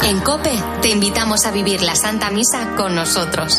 En COPE te invitamos a vivir la Santa Misa con nosotros.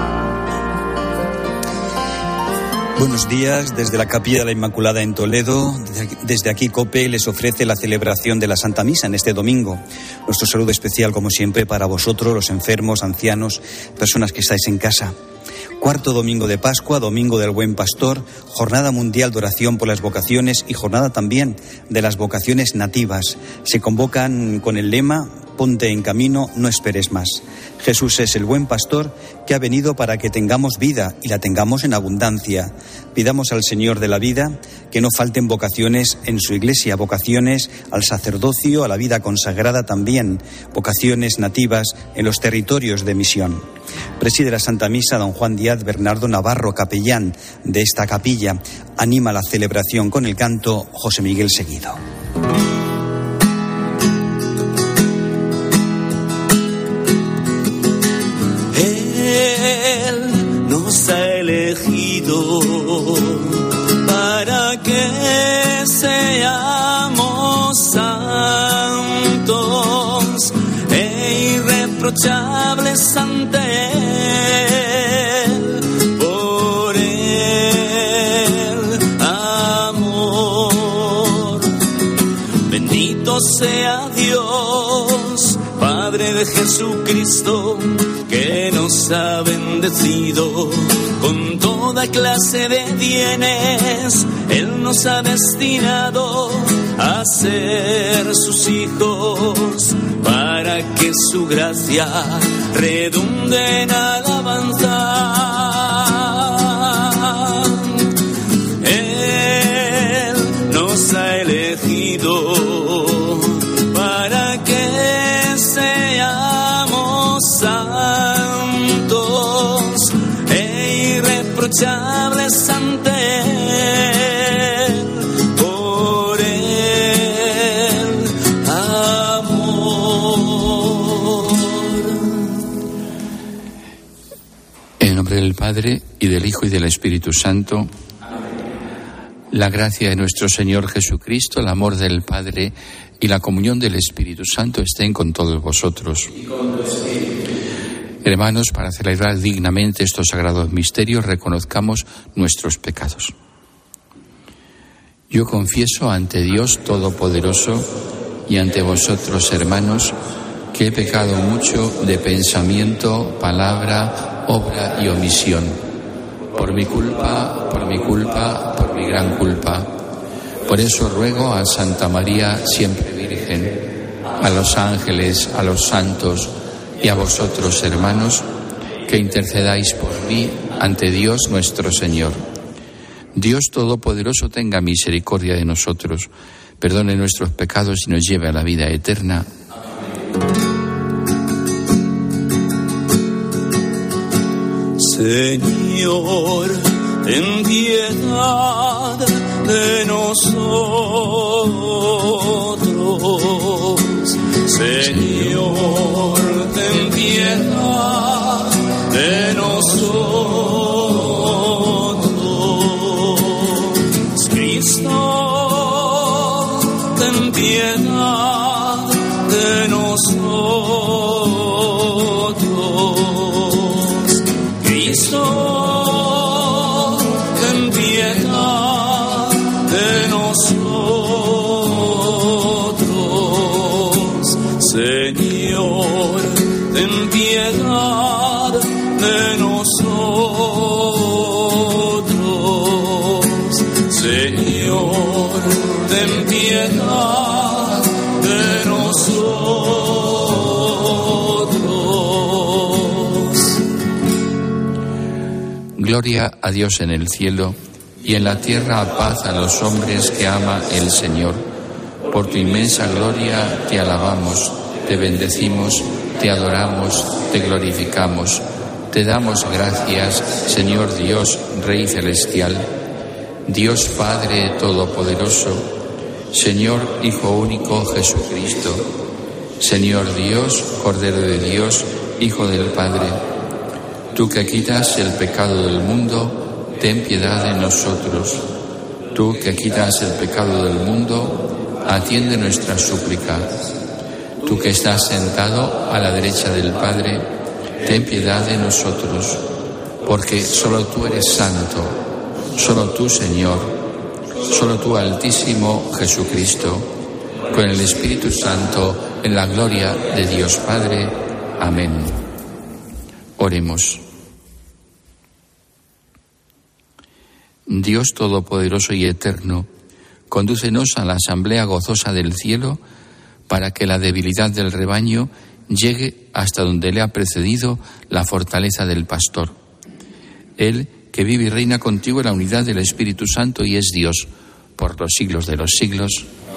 Buenos días, desde la Capilla de la Inmaculada en Toledo. Desde aquí COPE les ofrece la celebración de la Santa Misa en este domingo. Nuestro saludo especial, como siempre, para vosotros, los enfermos, ancianos, personas que estáis en casa. Cuarto domingo de Pascua, domingo del Buen Pastor, jornada mundial de oración por las vocaciones y jornada también de las vocaciones nativas. Se convocan con el lema: ponte en camino, no esperes más. Jesús es el buen pastor que ha venido para que tengamos vida y la tengamos en abundancia. Pidamos al Señor de la vida que no falten vocaciones en su iglesia, vocaciones al sacerdocio, a la vida consagrada también, vocaciones nativas en los territorios de misión. Preside la Santa Misa don Juan Díaz Bernardo Navarro, capellán de esta capilla. Anima la celebración con el canto José Miguel Seguido. Nos ha elegido para que seamos santos e irreprochables ante Él, por el amor. Bendito sea Dios, Padre de Jesucristo, que nos ha bendecido con toda clase de bienes. Él nos ha destinado a ser sus hijos, para que su gracia redunde en alabanza. Él nos ha elegido para que seamos santos e irreprochables ante Él, por el amor. En el nombre del Padre, y del Hijo, y del Espíritu Santo. La gracia de nuestro Señor Jesucristo, el amor del Padre y la comunión del Espíritu Santo estén con todos vosotros. Y con tu espíritu. Hermanos, para celebrar dignamente estos sagrados misterios, reconozcamos nuestros pecados. Yo confieso ante Dios Todopoderoso y ante vosotros, hermanos, que he pecado mucho de pensamiento, palabra, obra y omisión. Por mi culpa, por mi gran culpa. Por eso ruego a Santa María, siempre Virgen, a los ángeles, a los santos y a vosotros, hermanos, que intercedáis por mí ante Dios nuestro Señor. Dios Todopoderoso tenga misericordia de nosotros, perdone nuestros pecados y nos lleve a la vida eterna. Señor, ten piedad de nosotros. Señor, ten piedad de nosotros. Cristo, ten piedad de nosotros. Cristo, ten piedad de nosotros. Señor, ten piedad de nosotros. Señor, ten piedad de nosotros. Gloria a Dios en el cielo, y en la tierra paz a los hombres que ama el Señor. Por tu inmensa gloria te alabamos, te bendecimos, te adoramos, te glorificamos. Te damos gracias, Señor Dios, Rey celestial, Dios Padre Todopoderoso, Señor Hijo único Jesucristo, Señor Dios, Cordero de Dios, Hijo del Padre. Tú que quitas el pecado del mundo, ten piedad de nosotros. Tú que quitas el pecado del mundo, atiende nuestra súplica. Tú que estás sentado a la derecha del Padre, ten piedad de nosotros, porque solo tú eres santo, solo tú, Señor, solo tú, Altísimo Jesucristo, con el Espíritu Santo, en la gloria de Dios Padre. Amén. Oremos. Dios Todopoderoso y Eterno, condúcenos a la asamblea gozosa del cielo, para que la debilidad del rebaño llegue hasta donde le ha precedido la fortaleza del pastor. Él, que vive y reina contigo en la unidad del Espíritu Santo y es Dios, por los siglos de los siglos.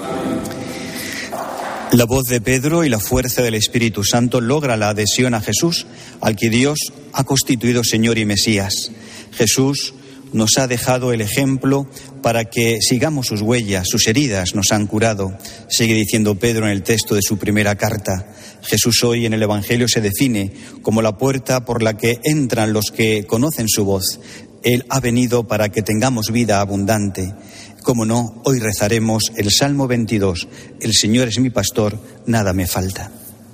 La voz de Pedro y la fuerza del Espíritu Santo logra la adhesión a Jesús, al que Dios ha constituido Señor y Mesías. Jesús nos ha dejado el ejemplo para que sigamos sus huellas, sus heridas nos han curado. Sigue diciendo Pedro en el texto de su primera carta. Jesús hoy en el Evangelio se define como la puerta por la que entran los que conocen su voz. Él ha venido para que tengamos vida abundante. Como no, hoy rezaremos el Salmo 22. El Señor es mi pastor, nada me falta.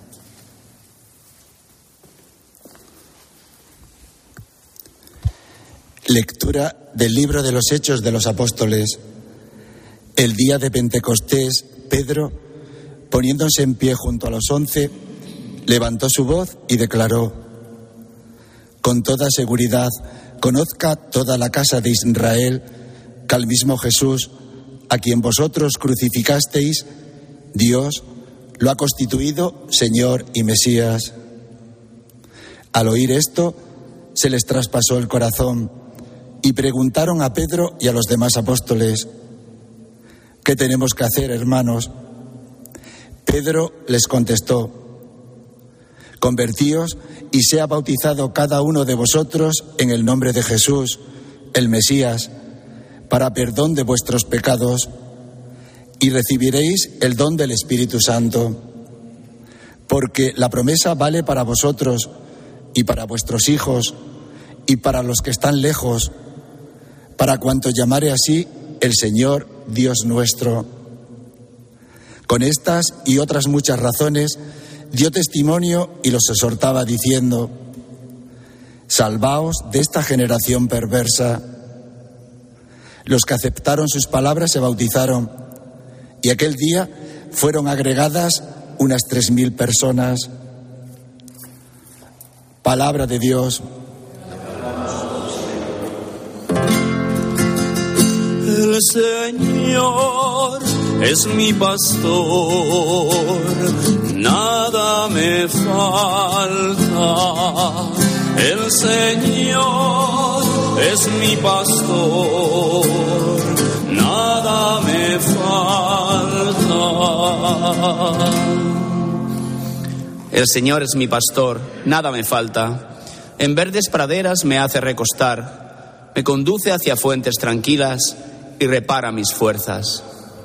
Lectura del libro de los Hechos de los Apóstoles. El día de Pentecostés, Pedro, poniéndose en pie junto a los 11, levantó su voz y declaró: con toda seguridad, conozca toda la casa de Israel que al mismo Jesús, a quien vosotros crucificasteis, Dios lo ha constituido Señor y Mesías. Al oír esto, se les traspasó el corazón y preguntaron a Pedro y a los demás apóstoles: ¿qué tenemos que hacer, hermanos? Pedro les contestó: convertíos y sea bautizado cada uno de vosotros en el nombre de Jesús, el Mesías, para perdón de vuestros pecados, y recibiréis el don del Espíritu Santo, porque la promesa vale para vosotros y para vuestros hijos y para los que están lejos, para cuanto llamare así el Señor Dios nuestro. Con estas y otras muchas razones dio testimonio y los exhortaba diciendo: salvaos de esta generación perversa. Los que aceptaron sus palabras se bautizaron, y aquel día fueron agregadas unas 3.000 personas. Palabra de Dios. El Señor es mi pastor, nada me falta. El Señor es mi pastor, nada me falta. El Señor es mi pastor, nada me falta. En verdes praderas me hace recostar, me conduce hacia fuentes tranquilas y repara mis fuerzas.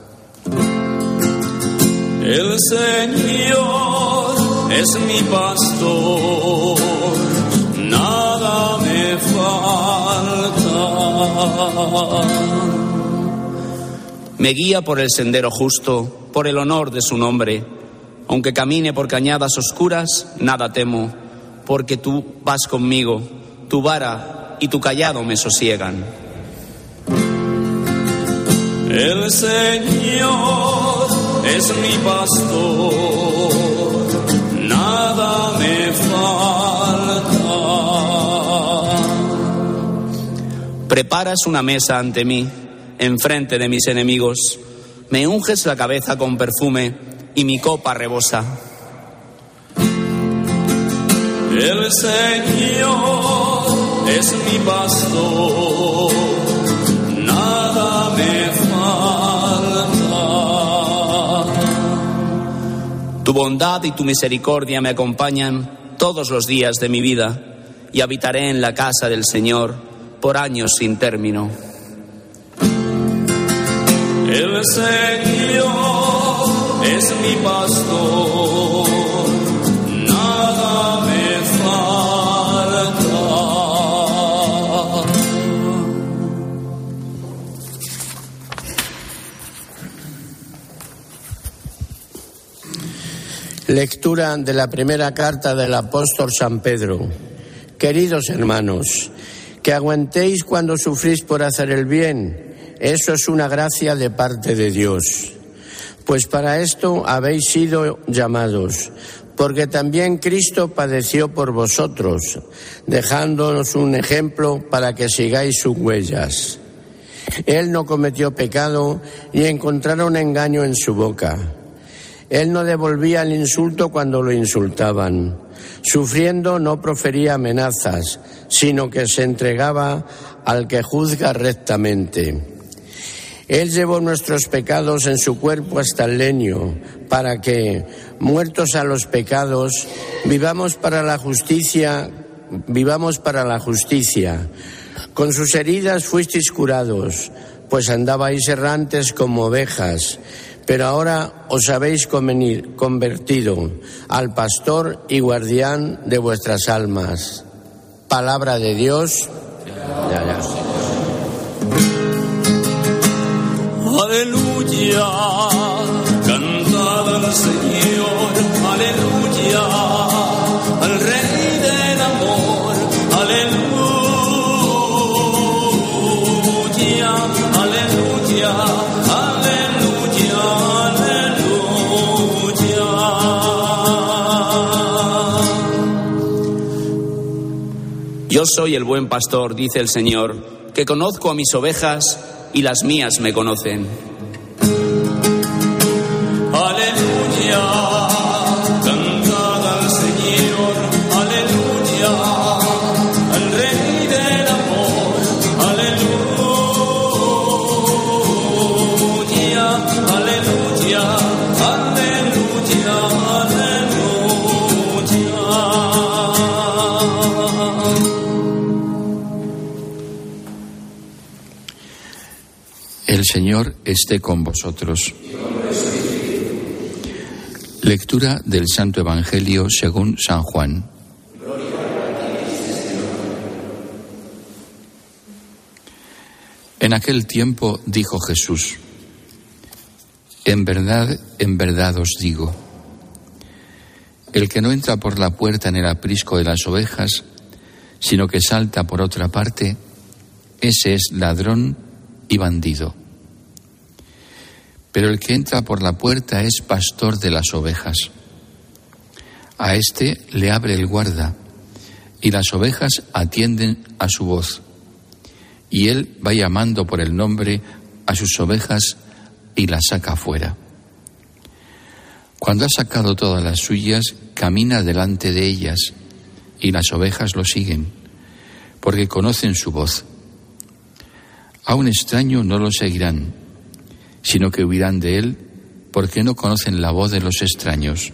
El Señor es mi pastor, nada me falta. Me guía por el sendero justo, por el honor de su nombre. Aunque camine por cañadas oscuras, nada temo, porque tú vas conmigo, tu vara y tu cayado me sosiegan. El Señor es mi pastor, nada me falta. Preparas una mesa ante mí, enfrente de mis enemigos. Me unges la cabeza con perfume y mi copa rebosa. El Señor es mi pastor, nada me falta. Tu bondad y tu misericordia me acompañan todos los días de mi vida, y habitaré en la casa del Señor por años sin término. El Señor es mi pastor, nada me falta. Lectura de la primera carta del apóstol San Pedro. Queridos hermanos, que aguantéis cuando sufrís por hacer el bien. Eso es una gracia de parte de Dios. Pues para esto habéis sido llamados, porque también Cristo padeció por vosotros, dejándonos un ejemplo para que sigáis sus huellas. Él no cometió pecado ni encontraron engaño en su boca. Él no devolvía el insulto cuando lo insultaban. Sufriendo no profería amenazas, sino que se entregaba al que juzga rectamente. Él llevó nuestros pecados en su cuerpo hasta el leño, para que, muertos a los pecados, vivamos para la justicia. Con sus heridas fuisteis curados, pues andabais errantes como ovejas, pero ahora os habéis convertido al pastor y guardián de vuestras almas. Palabra de Dios. Aleluya, cantad al Señor, aleluya, al Rey del amor, aleluya, aleluya, aleluya, aleluya. Yo soy el buen pastor, dice el Señor, que conozco a mis ovejas y las mías me conocen. Aleluya, cantad al Señor, aleluya, al Rey del amor, aleluya, aleluya, aleluya, El Señor esté con vosotros. Lectura del Santo Evangelio según San Juan. En aquel tiempo dijo Jesús: en verdad os digo, el que no entra por la puerta en el aprisco de las ovejas, sino que salta por otra parte, ese es ladrón y bandido. Pero el que entra por la puerta es pastor de las ovejas. A éste le abre el guarda, y las ovejas atienden a su voz. Y él va llamando por el nombre a sus ovejas y las saca fuera. Cuando ha sacado todas las suyas, camina delante de ellas, y las ovejas lo siguen, porque conocen su voz. A un extraño no lo seguirán, sino que huirán de él, porque no conocen la voz de los extraños.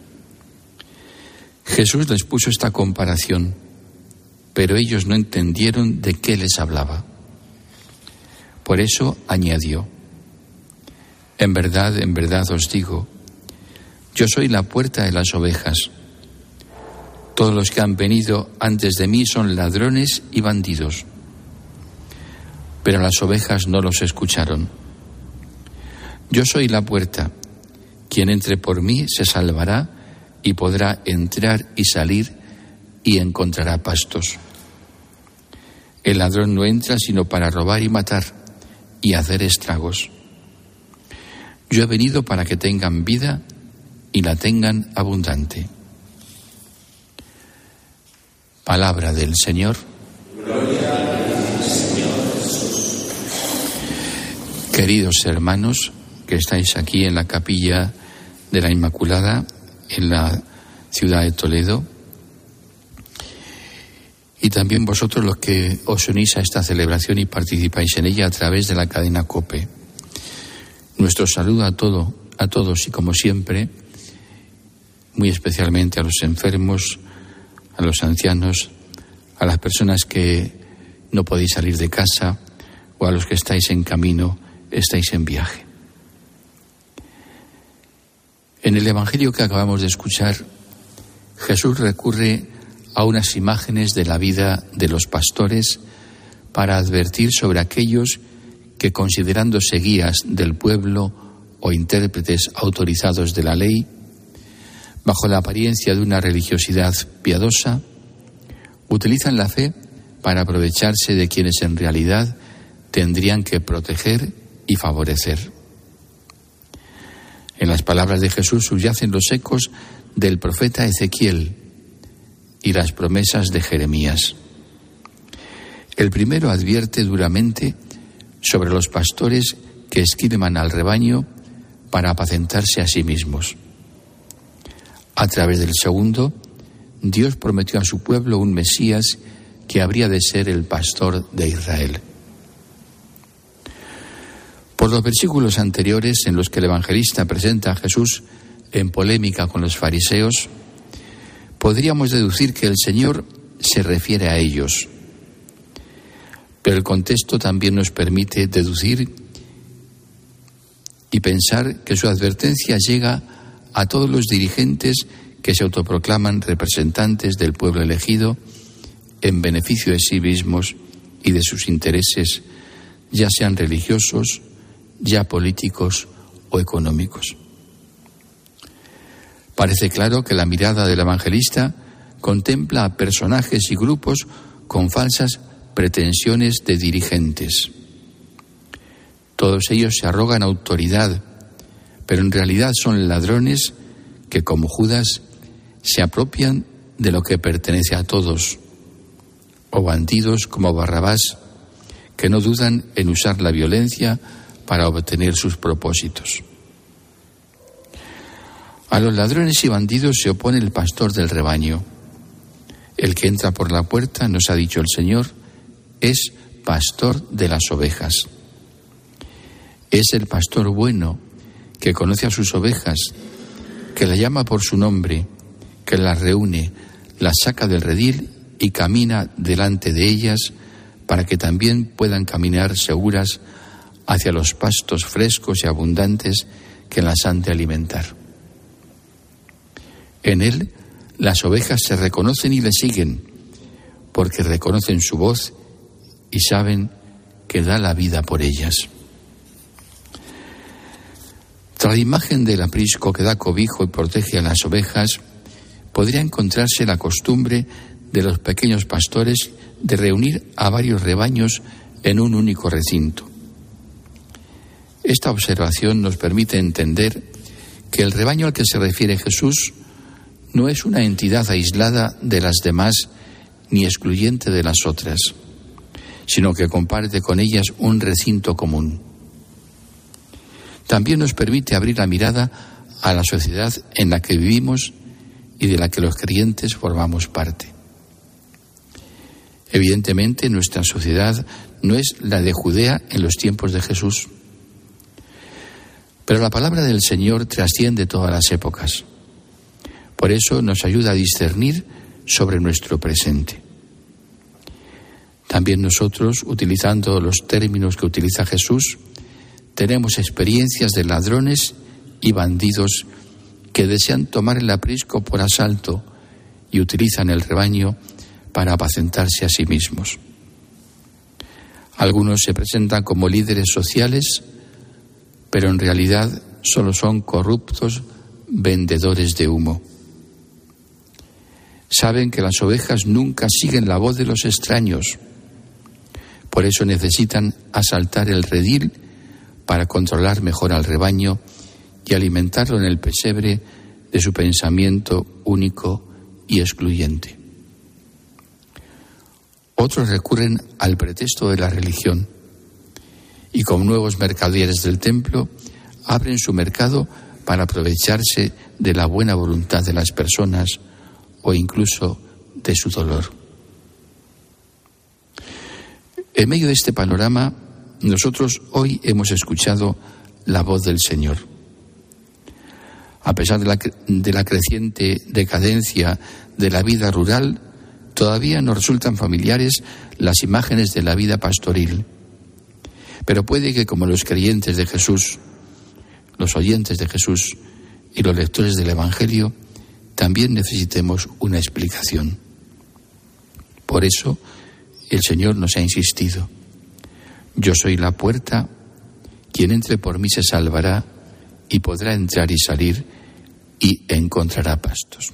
Jesús les puso esta comparación, pero ellos no entendieron de qué les hablaba. Por eso añadió: en verdad os digo, yo soy la puerta de las ovejas. Todos los que han venido antes de mí son ladrones y bandidos, pero las ovejas no los escucharon. Yo soy la puerta. Quien entre por mí se salvará y podrá entrar y salir y encontrará pastos. El ladrón no entra sino para robar y matar y hacer estragos. Yo he venido para que tengan vida y la tengan abundante. Palabra del Señor. Gloria al Señor Jesús. Queridos hermanos que estáis aquí en la capilla de la Inmaculada, en la ciudad de Toledo, y también vosotros los que os unís a esta celebración y participáis en ella a través de la cadena COPE. Nuestro saludo a todos y como siempre, muy especialmente a los enfermos, a los ancianos, a las personas que no podéis salir de casa o a los que estáis en camino, estáis en viaje. En el Evangelio que acabamos de escuchar, Jesús recurre a unas imágenes de la vida de los pastores para advertir sobre aquellos que, considerándose guías del pueblo o intérpretes autorizados de la ley, bajo la apariencia de una religiosidad piadosa, utilizan la fe para aprovecharse de quienes en realidad tendrían que proteger y favorecer. En las palabras de Jesús subyacen los ecos del profeta Ezequiel y las promesas de Jeremías. El primero advierte duramente sobre los pastores que esquilman al rebaño para apacentarse a sí mismos. A través del segundo, Dios prometió a su pueblo un Mesías que habría de ser el pastor de Israel. Por los versículos anteriores en los que el evangelista presenta a Jesús en polémica con los fariseos, podríamos deducir que el Señor se refiere a ellos. Pero el contexto también nos permite deducir y pensar que su advertencia llega a todos los dirigentes que se autoproclaman representantes del pueblo elegido en beneficio de sí mismos y de sus intereses, ya sean religiosos, ya políticos o económicos. Parece claro que la mirada del evangelista contempla a personajes y grupos con falsas pretensiones de dirigentes. Todos ellos se arrogan autoridad, pero en realidad son ladrones que, como Judas, se apropian de lo que pertenece a todos, o bandidos como Barrabás, que no dudan en usar la violencia para obtener sus propósitos. A los ladrones y bandidos se opone el pastor del rebaño. El que entra por la puerta, nos ha dicho el Señor, es pastor de las ovejas. Es el pastor bueno, que conoce a sus ovejas, que la llama por su nombre, que las reúne, las saca del redil y camina delante de ellas para que también puedan caminar seguras hacia los pastos frescos y abundantes que las han de alimentar. En él, las ovejas se reconocen y le siguen, porque reconocen su voz y saben que da la vida por ellas. Tras la imagen del aprisco que da cobijo y protege a las ovejas, podría encontrarse la costumbre de los pequeños pastores de reunir a varios rebaños en un único recinto. Esta observación nos permite entender que el rebaño al que se refiere Jesús no es una entidad aislada de las demás ni excluyente de las otras, sino que comparte con ellas un recinto común. También nos permite abrir la mirada a la sociedad en la que vivimos y de la que los creyentes formamos parte. Evidentemente, nuestra sociedad no es la de Judea en los tiempos de Jesús, pero la palabra del Señor trasciende todas las épocas. Por eso nos ayuda a discernir sobre nuestro presente. También nosotros, utilizando los términos que utiliza Jesús, tenemos experiencias de ladrones y bandidos que desean tomar el aprisco por asalto y utilizan el rebaño para apacentarse a sí mismos. Algunos se presentan como líderes sociales, pero en realidad solo son corruptos vendedores de humo. Saben que las ovejas nunca siguen la voz de los extraños. Por eso necesitan asaltar el redil para controlar mejor al rebaño y alimentarlo en el pesebre de su pensamiento único y excluyente. Otros recurren al pretexto de la religión y, como nuevos mercaderes del templo, abren su mercado para aprovecharse de la buena voluntad de las personas o incluso de su dolor. En medio de este panorama, nosotros hoy hemos escuchado la voz del Señor. A pesar de la creciente decadencia de la vida rural, todavía nos resultan familiares las imágenes de la vida pastoril. Pero puede que, como los creyentes de Jesús, los oyentes de Jesús y los lectores del Evangelio, también necesitemos una explicación. Por eso, el Señor nos ha insistido: yo soy la puerta, quien entre por mí se salvará y podrá entrar y salir y encontrará pastos.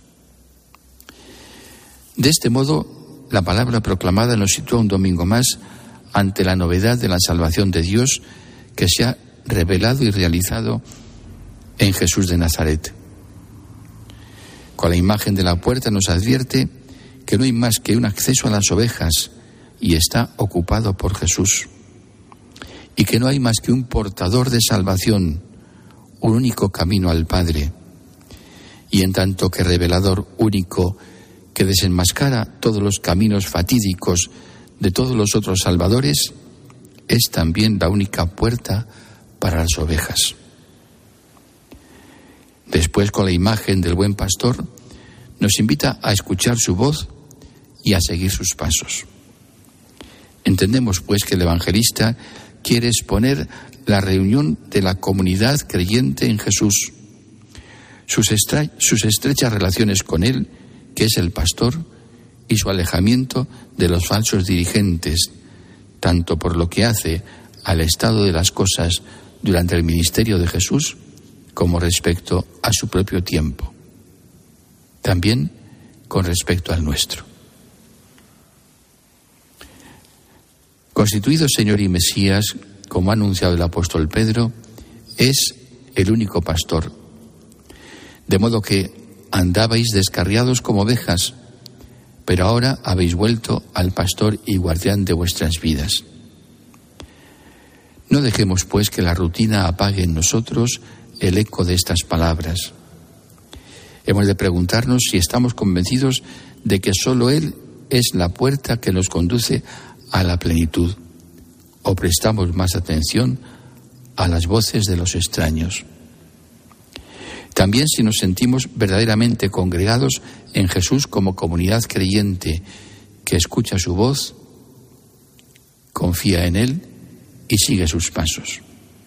De este modo, la palabra proclamada nos sitúa un domingo más ante la novedad de la salvación de Dios que se ha revelado y realizado en Jesús de Nazaret. Con la imagen de la puerta nos advierte que no hay más que un acceso a las ovejas y está ocupado por Jesús. Y que no hay más que un portador de salvación, un único camino al Padre. Y en tanto que revelador único que desenmascara todos los caminos fatídicos de todos los otros salvadores, es también la única puerta para las ovejas. Después, con la imagen del buen pastor, nos invita a escuchar su voz y a seguir sus pasos. Entendemos, pues, que el evangelista quiere exponer la reunión de la comunidad creyente en Jesús, sus estrechas relaciones con Él, que es el pastor, y su alejamiento de los falsos dirigentes, tanto por lo que hace al estado de las cosas durante el ministerio de Jesús, como respecto a su propio tiempo. También con respecto al nuestro. Constituido Señor y Mesías, como ha anunciado el apóstol Pedro, es el único pastor. De modo que andabais descarriados como ovejas, pero ahora habéis vuelto al pastor y guardián de vuestras vidas. No dejemos, pues, que la rutina apague en nosotros el eco de estas palabras. Hemos de preguntarnos si estamos convencidos de que solo Él es la puerta que nos conduce a la plenitud, o prestamos más atención a las voces de los extraños. También si nos sentimos verdaderamente congregados en Jesús como comunidad creyente que escucha su voz, confía en Él y sigue sus pasos.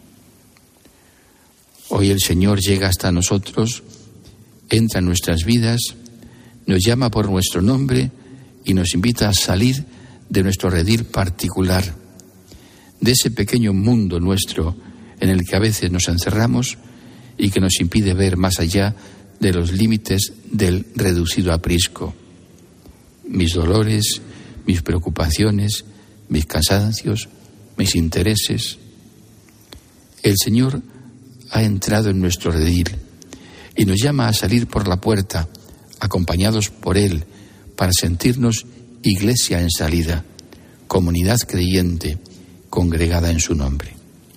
Hoy el Señor llega hasta nosotros, entra en nuestras vidas, nos llama por nuestro nombre y nos invita a salir de nuestro redil particular, de ese pequeño mundo nuestro en el que a veces nos encerramos y que nos impide ver más allá de los límites del reducido aprisco. Mis dolores, mis preocupaciones, mis cansancios, mis intereses. El Señor ha entrado en nuestro redil y nos llama a salir por la puerta, acompañados por Él, para sentirnos iglesia en salida, comunidad creyente, congregada en su nombre.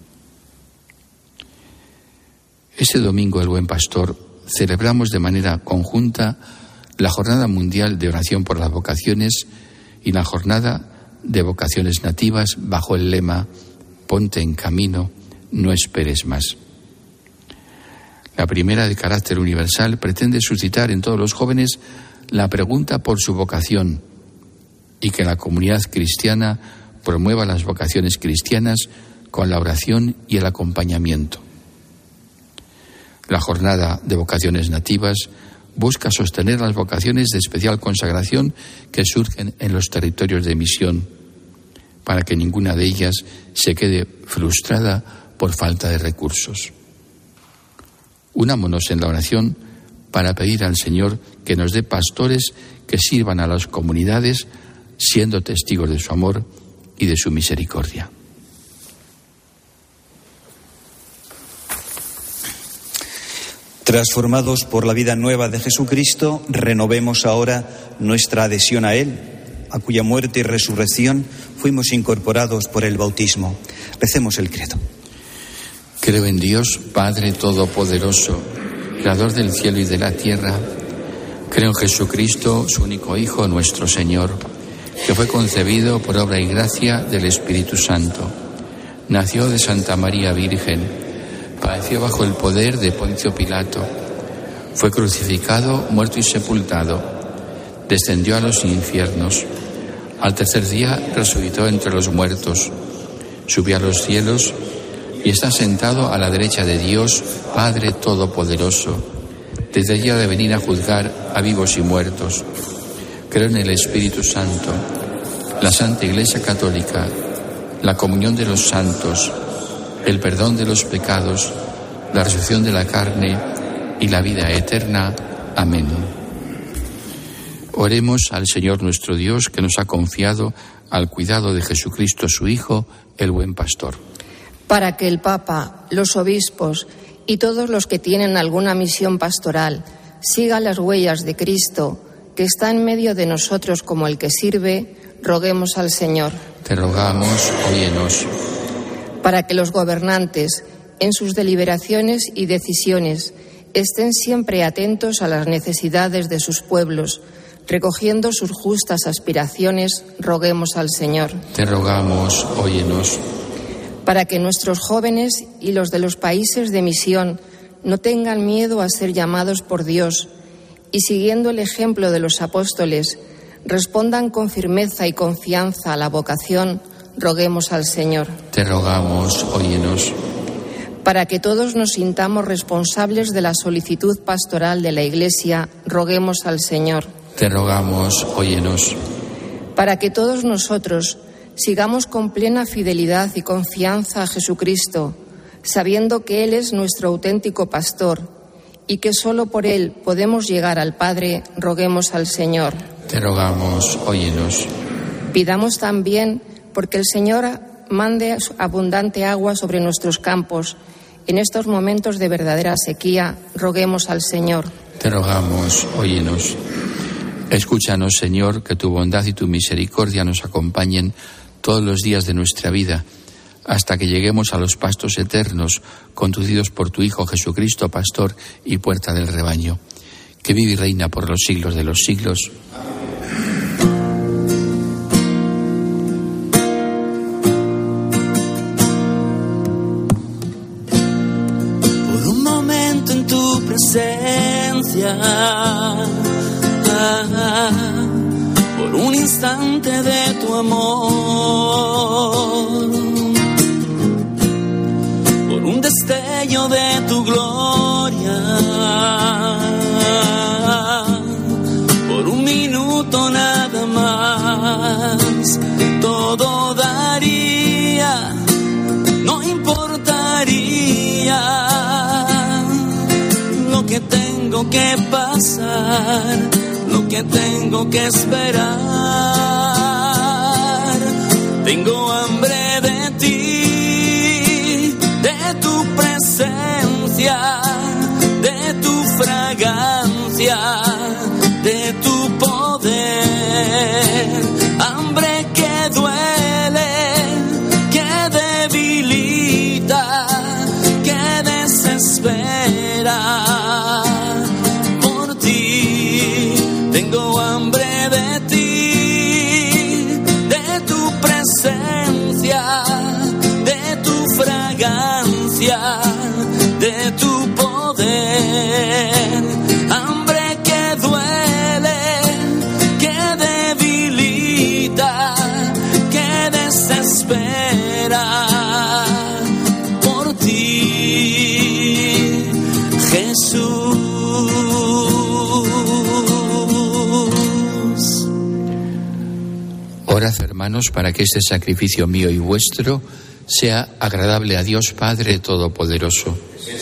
Este domingo del Buen Pastor celebramos de manera conjunta la Jornada Mundial de Oración por las Vocaciones y la Jornada de Vocaciones Nativas bajo el lema Ponte en camino, no esperes más. La primera, de carácter universal, pretende suscitar en todos los jóvenes la pregunta por su vocación y que la comunidad cristiana promueva las vocaciones cristianas con la oración y el acompañamiento. La Jornada de Vocaciones Nativas busca sostener las vocaciones de especial consagración que surgen en los territorios de misión, para que ninguna de ellas se quede frustrada por falta de recursos. Unámonos en la oración para pedir al Señor que nos dé pastores que sirvan a las comunidades, siendo testigos de su amor y de su misericordia. Transformados por la vida nueva de Jesucristo, renovemos ahora nuestra adhesión a Él, a cuya muerte y resurrección fuimos incorporados por el bautismo. Recemos el credo. Creo en Dios, Padre Todopoderoso, Creador del cielo y de la tierra. Creo en Jesucristo, su único Hijo, nuestro Señor, que fue concebido por obra y gracia del Espíritu Santo. Nació de Santa María Virgen. Padeció bajo el poder de Poncio Pilato. Fue crucificado, muerto y sepultado. Descendió a los infiernos. Al tercer día resucitó entre los muertos. Subió a los cielos y está sentado a la derecha de Dios, Padre Todopoderoso. Desde allí ha de venir a juzgar a vivos y muertos. Creo en el Espíritu Santo, la Santa Iglesia Católica, la comunión de los santos, el perdón de los pecados, la resurrección de la carne y la vida eterna. Amén. Oremos al Señor nuestro Dios, que nos ha confiado al cuidado de Jesucristo su Hijo, el buen pastor. Para que el Papa, los obispos y todos los que tienen alguna misión pastoral sigan las huellas de Cristo, que está en medio de nosotros como el que sirve, roguemos al Señor. Te rogamos, óyenos. Para que los gobernantes, en sus deliberaciones y decisiones, estén siempre atentos a las necesidades de sus pueblos, recogiendo sus justas aspiraciones, roguemos al Señor. Te rogamos, óyenos. Para que nuestros jóvenes y los de los países de misión no tengan miedo a ser llamados por Dios y, siguiendo el ejemplo de los apóstoles, respondan con firmeza y confianza a la vocación, roguemos al Señor. Te rogamos, óyenos. Para que todos nos sintamos responsables de la solicitud pastoral de la Iglesia, roguemos al Señor. Te rogamos, óyenos. Para que todos nosotros sigamos con plena fidelidad y confianza a Jesucristo, sabiendo que Él es nuestro auténtico pastor y que solo por Él podemos llegar al Padre, roguemos al Señor. Te rogamos, óyenos. Pidamos también porque el Señor mande abundante agua sobre nuestros campos. En estos momentos de verdadera sequía, roguemos al Señor. Te rogamos, óyenos. Escúchanos, Señor, que tu bondad y tu misericordia nos acompañen todos los días de nuestra vida, hasta que lleguemos a los pastos eternos, conducidos por tu Hijo Jesucristo, pastor y puerta del rebaño, que vive y reina por los siglos de los siglos. Por un momento en tu presencia, por un instante de tu amor, por un destello de tu gloria, por un minuto nada más, todo daría, no importaría lo que tengo que pasar, lo que tengo que esperar. Tengo hambre de ti, de tu presencia, de tu fragancia, de tu poder. Hambre que duele, que debilita, que desespera. Tengo hambre de ti, de tu presencia, de tu fragancia, de tu poder. Hambre que duele, que debilita, que desespera. Por ti, Jesús. Orad, hermanos, para que este sacrificio mío y vuestro sea agradable a Dios Padre Todopoderoso.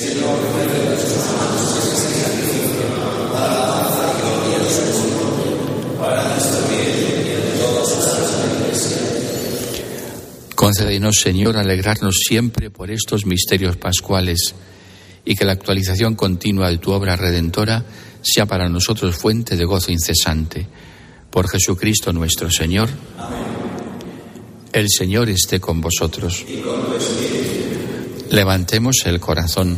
Concédenos, Señor, alegrarnos siempre por estos misterios pascuales y que la actualización continua de tu obra redentora sea para nosotros fuente de gozo incesante. Por Jesucristo nuestro Señor. Amén. El Señor esté con vosotros. Y con tu espíritu. Levantemos el corazón.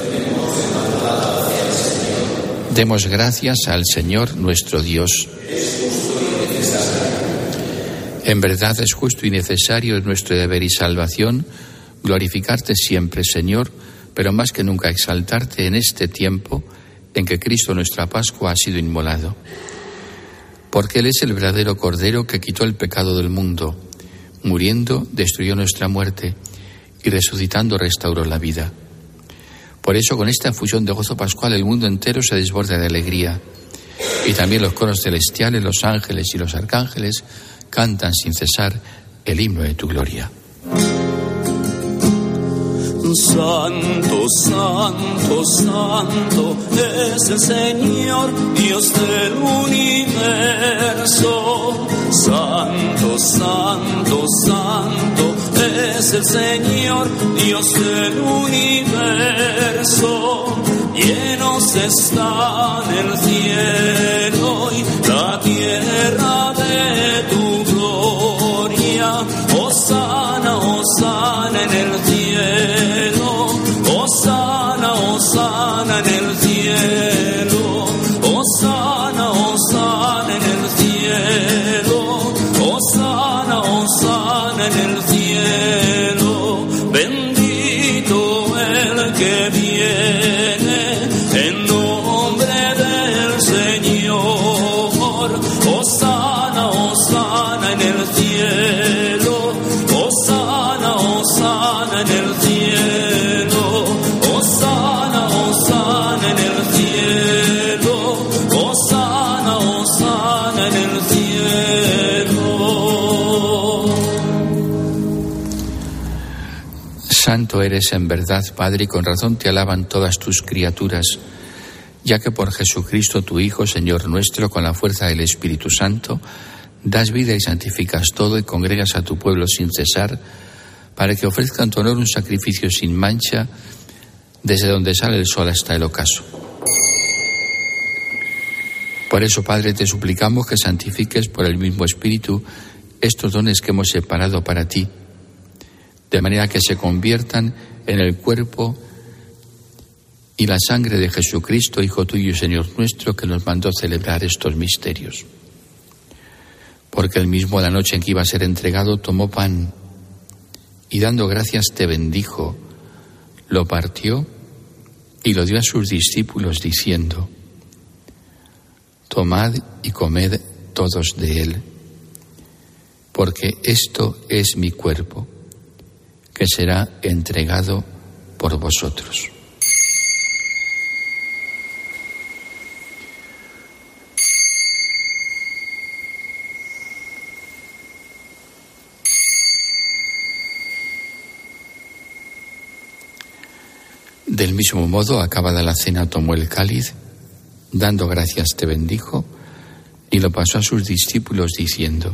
Demos gracias al Señor nuestro Dios. Es justo y necesario. En verdad es justo y necesario, es nuestro deber y salvación, glorificarte siempre, Señor, pero más que nunca exaltarte en este tiempo en que Cristo nuestra Pascua ha sido inmolado. Porque Él es el verdadero Cordero que quitó el pecado del mundo. Muriendo, destruyó nuestra muerte y resucitando, restauró la vida. Por eso, con esta efusión de gozo pascual, el mundo entero se desborda de alegría. Y también los coros celestiales, los ángeles y los arcángeles cantan sin cesar el himno de tu gloria. Santo, santo, santo es el Señor, Dios del universo. Santo, santo, santo es el Señor, Dios del universo. Llenos están el cielo y la tierra de tu gloria. Hosana, hosana en el cielo. Hosana, hosana en el cielo. Hosana, hosana en el cielo. Hosana, hosana en el cielo. Bendito el que viene en nombre del Señor. Hosana, hosana en el cielo. Hosana, hosana en el cielo. Hosana, hosana en el cielo. Hosana, hosana en el cielo. Santo eres en verdad, Padre, y con razón te alaban todas tus criaturas, ya que por Jesucristo tu Hijo, Señor nuestro, con la fuerza del Espíritu Santo, das vida y santificas todo y congregas a tu pueblo sin cesar, para que ofrezca en tu honor un sacrificio sin mancha, desde donde sale el sol hasta el ocaso. Por eso, Padre, te suplicamos que santifiques por el mismo Espíritu estos dones que hemos separado para ti, de manera que se conviertan en el cuerpo y la sangre de Jesucristo, Hijo tuyo y Señor nuestro, que nos mandó celebrar estos misterios. Porque él mismo, la noche en que iba a ser entregado, tomó pan y dando gracias te bendijo, lo partió y lo dio a sus discípulos diciendo: tomad y comed todos de él, porque esto es mi cuerpo, que será entregado por vosotros. Del mismo modo, acabada la cena, tomó el cáliz, dando gracias te bendijo, y lo pasó a sus discípulos diciendo: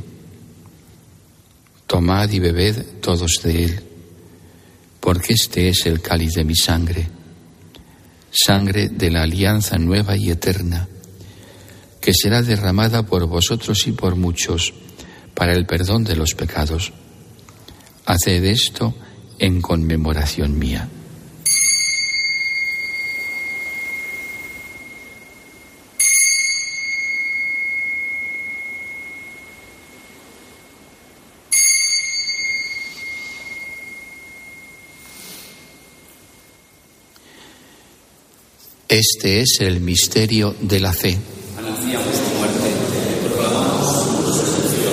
tomad y bebed todos de él, porque este es el cáliz de mi sangre, sangre de la alianza nueva y eterna, que será derramada por vosotros y por muchos para el perdón de los pecados. Haced esto en conmemoración mía. Este es el misterio de la fe. Anunciamos tu muerte, proclamamos tu resurrección.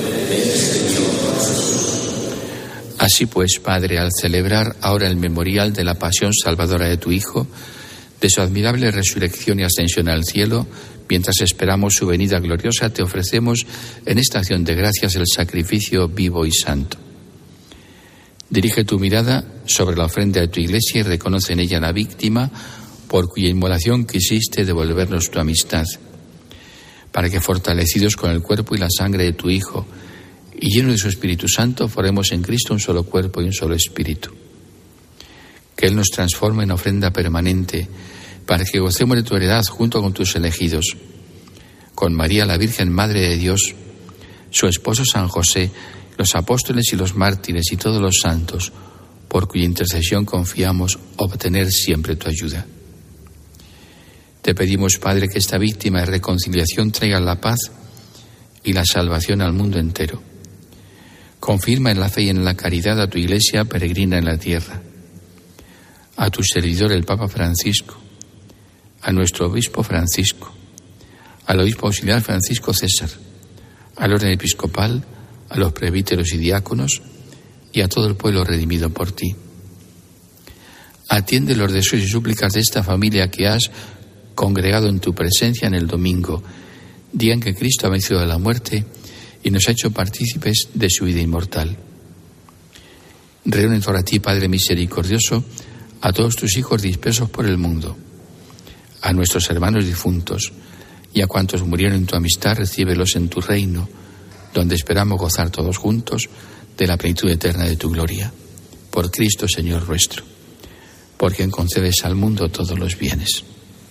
Así pues, Padre, al celebrar ahora el memorial de la pasión salvadora de tu Hijo, de su admirable resurrección y ascensión al cielo, mientras esperamos su venida gloriosa, te ofrecemos en esta acción de gracias el sacrificio vivo y santo. Dirige tu mirada sobre la ofrenda de tu Iglesia y reconoce en ella la víctima por cuya inmolación quisiste devolvernos tu amistad, para que, fortalecidos con el cuerpo y la sangre de tu Hijo y llenos de su Espíritu Santo, formemos en Cristo un solo cuerpo y un solo espíritu. Que Él nos transforme en ofrenda permanente, para que gocemos de tu heredad junto con tus elegidos, con María la Virgen Madre de Dios, su esposo San José, los apóstoles y los mártires y todos los santos, por cuya intercesión confiamos obtener siempre tu ayuda. Te pedimos, Padre, que esta víctima de reconciliación traiga la paz y la salvación al mundo entero. Confirma en la fe y en la caridad a tu Iglesia peregrina en la tierra, a tu servidor el Papa Francisco, a nuestro obispo Francisco, al obispo auxiliar Francisco César, al orden episcopal, a los presbíteros y diáconos y a todo el pueblo redimido por ti. Atiende los deseos y súplicas de esta familia que has congregado en tu presencia en el domingo, día en que Cristo ha vencido a la muerte y nos ha hecho partícipes de su vida inmortal. Reúne en torno a ti, Padre misericordioso, a todos tus hijos dispersos por el mundo, a nuestros hermanos difuntos y a cuantos murieron en tu amistad, recíbelos en tu reino, donde esperamos gozar todos juntos de la plenitud eterna de tu gloria. Por Cristo, Señor nuestro, por quien concedes al mundo todos los bienes.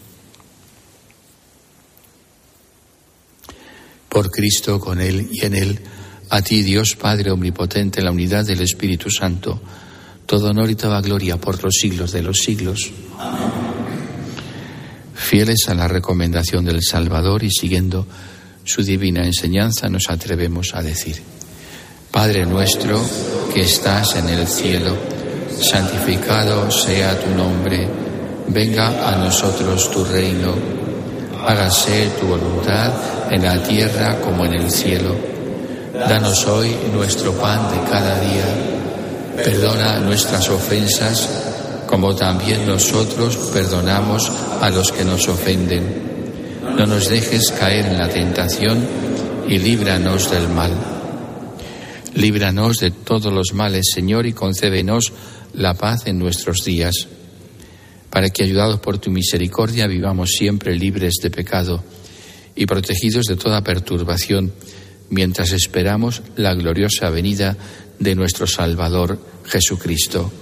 Por Cristo, con Él y en Él, a ti, Dios Padre omnipotente, en la unidad del Espíritu Santo, todo honor y toda gloria por los siglos de los siglos. Amén. Fieles a la recomendación del Salvador y siguiendo su divina enseñanza, nos atrevemos a decir: Padre nuestro que estás en el cielo, santificado sea tu nombre, venga a nosotros tu reino, hágase tu voluntad en la tierra como en el cielo. Danos hoy nuestro pan de cada día, perdona nuestras ofensas como también nosotros perdonamos a los que nos ofenden. No nos dejes caer en la tentación y líbranos del mal. Líbranos de todos los males, Señor, y concédenos la paz en nuestros días, para que, ayudados por tu misericordia, vivamos siempre libres de pecado y protegidos de toda perturbación, mientras esperamos la gloriosa venida de nuestro Salvador Jesucristo.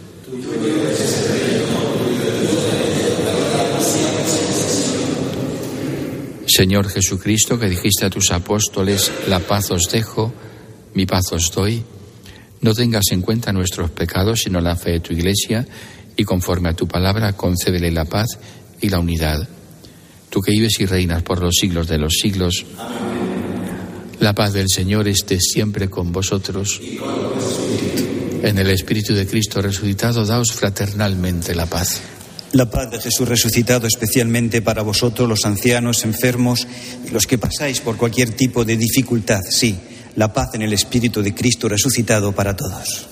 Señor Jesucristo, que dijiste a tus apóstoles: la paz os dejo, mi paz os doy, no tengas en cuenta nuestros pecados, sino la fe de tu Iglesia, y conforme a tu palabra, concédele la paz y la unidad. Tú que vives y reinas por los siglos de los siglos. Amén. La paz del Señor esté siempre con vosotros. Y con tu espíritu. En el Espíritu de Cristo resucitado, daos fraternalmente la paz. La paz de Jesús resucitado, especialmente para vosotros, los ancianos, enfermos y los que pasáis por cualquier tipo de dificultad. Sí, la paz en el Espíritu de Cristo resucitado para todos.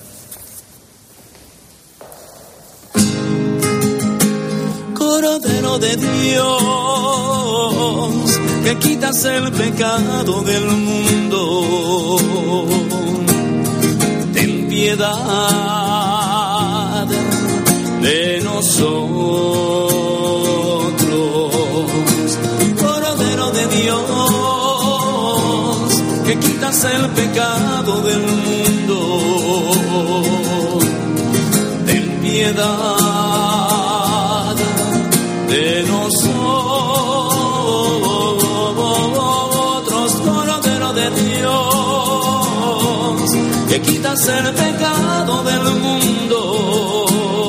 Cordero de Dios, que quitas el pecado del mundo, ten piedad de nosotros. Cordero de Dios, que quitas el pecado del mundo, ten piedad de nosotros. Cordero de Dios, que quitas el pecado del mundo,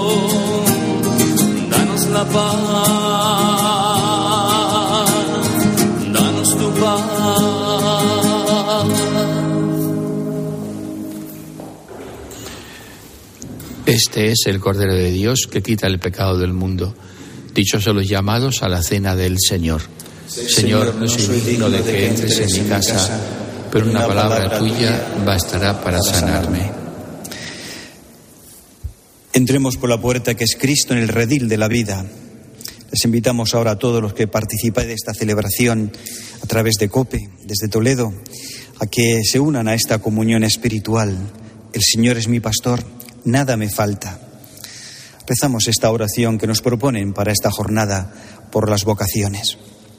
danos la paz, danos tu paz. Este es el Cordero de Dios que quita el pecado del mundo. Dichosos los llamados a la cena del Señor. Señor, no soy digno de que entres en mi casa, pero una palabra tuya bastará para sanarme. Entremos por la puerta que es Cristo en el redil de la vida. Les invitamos ahora a todos los que participáis de esta celebración a través de COPE, desde Toledo, a que se unan a esta comunión espiritual. El Señor es mi pastor, nada me falta. Rezamos esta oración que nos proponen para esta jornada por las vocaciones.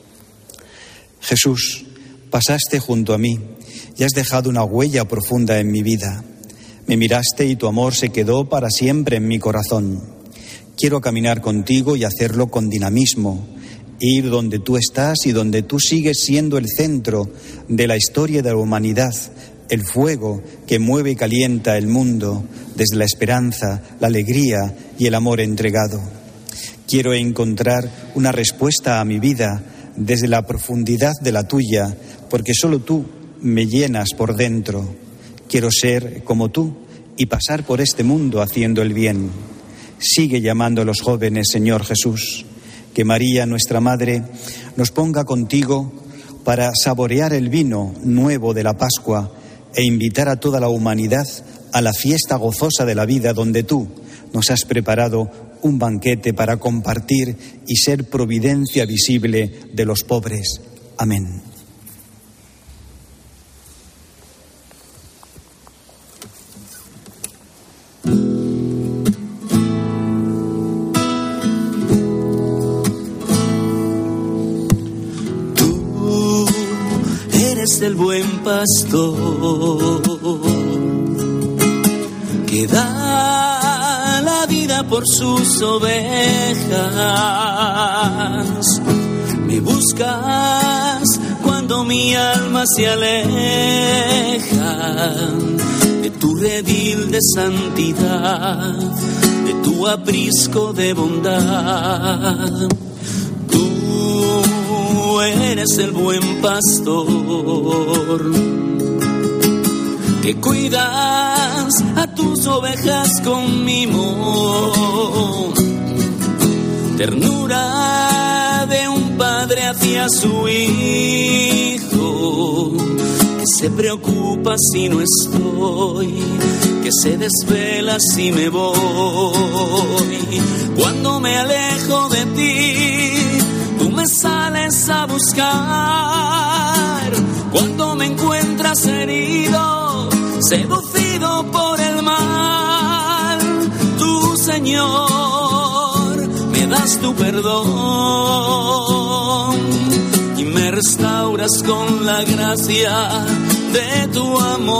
Jesús, pasaste junto a mí y has dejado una huella profunda en mi vida. Me miraste y tu amor se quedó para siempre en mi corazón. Quiero caminar contigo y hacerlo con dinamismo, ir donde tú estás y donde tú sigues siendo el centro de la historia de la humanidad, el fuego que mueve y calienta el mundo desde la esperanza, la alegría y el amor entregado. Quiero encontrar una respuesta a mi vida desde la profundidad de la tuya, porque solo tú me llenas por dentro. Quiero ser como tú y pasar por este mundo haciendo el bien. Sigue llamando a los jóvenes, Señor Jesús. Que María, nuestra Madre, nos ponga contigo para saborear el vino nuevo de la Pascua e invitar a toda la humanidad a la fiesta gozosa de la vida, donde tú nos has preparado un banquete para compartir y ser providencia visible de los pobres. Amén. eres el buen pastor que da la vida por sus ovejas. Me buscas cuando mi alma se aleja de tu redil de santidad, de tu aprisco de bondad. Tú eres el buen pastor que cuidas a tus ovejas con mimo, ternura de un padre hacia su hijo, que se preocupa si no estoy, que se desvela si me voy. Cuando me alejo de ti, tú me sales a buscar. Cuando me encuentras herido, seducido por el mal, tú, Señor, me das tu perdón y me restauras con la gracia de tu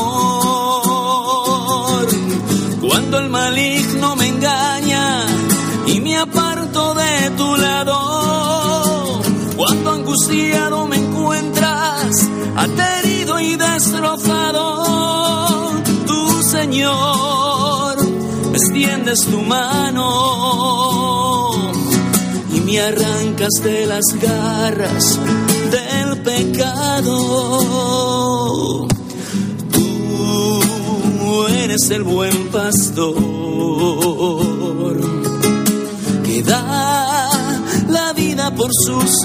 amor. Cuando el maligno me engaña y me aparto de tu lado, cuando angustiado me encuentras, aterido y destrozado, tú, Señor, me extiendes tu mano y me arrancas de las garras del pecado. Tú eres el buen pastor que da la vida por sus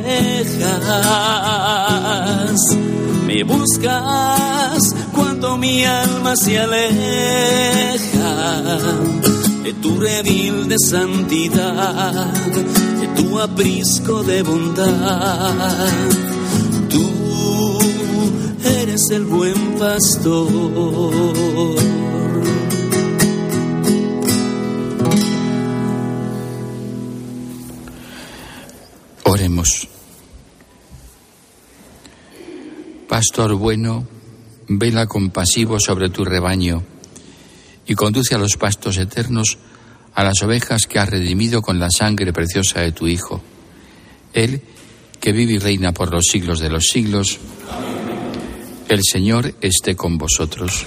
ovejas. Me buscas cuando mi alma se aleja de tu redil de santidad, de tu aprisco de bondad. Tú eres el buen pastor. Oremos. Pastor bueno, vela compasivo sobre tu rebaño y conduce a los pastos eternos a las ovejas que has redimido con la sangre preciosa de tu Hijo. Él, que vive y reina por los siglos de los siglos. El Señor esté con vosotros.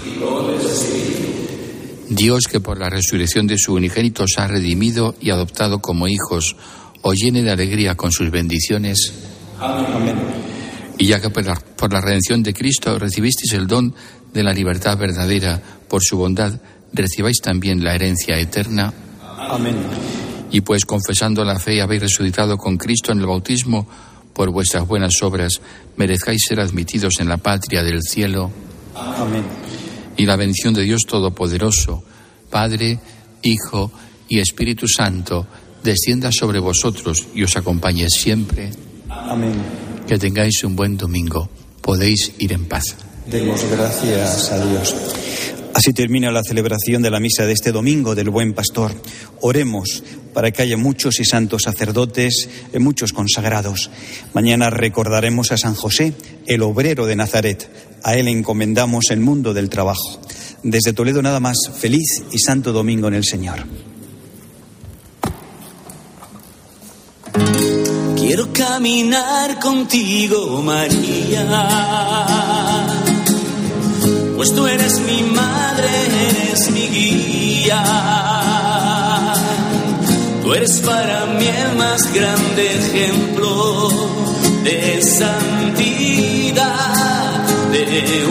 Dios, que por la resurrección de su unigénito os ha redimido y adoptado como hijos, os llene de alegría con sus bendiciones. Amén. Y ya que por la redención de Cristo recibisteis el don de la libertad verdadera, por su bondad recibáis también la herencia eterna. Amén. Y pues confesando la fe habéis resucitado con Cristo en el bautismo, por vuestras buenas obras merezcáis ser admitidos en la patria del cielo. Amén. Y la bendición de Dios Todopoderoso, Padre, Hijo y Espíritu Santo, descienda sobre vosotros y os acompañe siempre. Amén. Que tengáis un buen domingo. Podéis ir en paz. Demos gracias a Dios. Así termina la celebración de la misa de este domingo del Buen Pastor. Oremos para que haya muchos y santos sacerdotes, muchos consagrados. Mañana recordaremos a San José, el obrero de Nazaret. A él encomendamos el mundo del trabajo. Desde Toledo nada más, feliz y santo domingo en el Señor. Quiero caminar contigo, María, pues tú eres mi madre, eres mi guía. Tú eres para mí el más grande ejemplo de santidad, de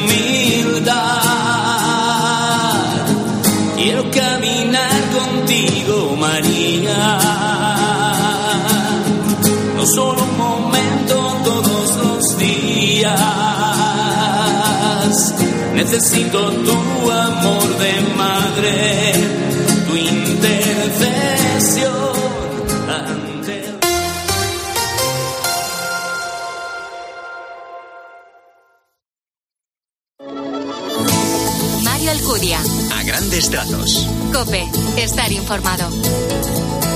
humildad. Quiero caminar contigo, María, no solo un momento, todos los días. Necesito tu amor de madre, tu intercesión ante el... Mario Alcudia. A grandes trazos. COPE. Estar informado.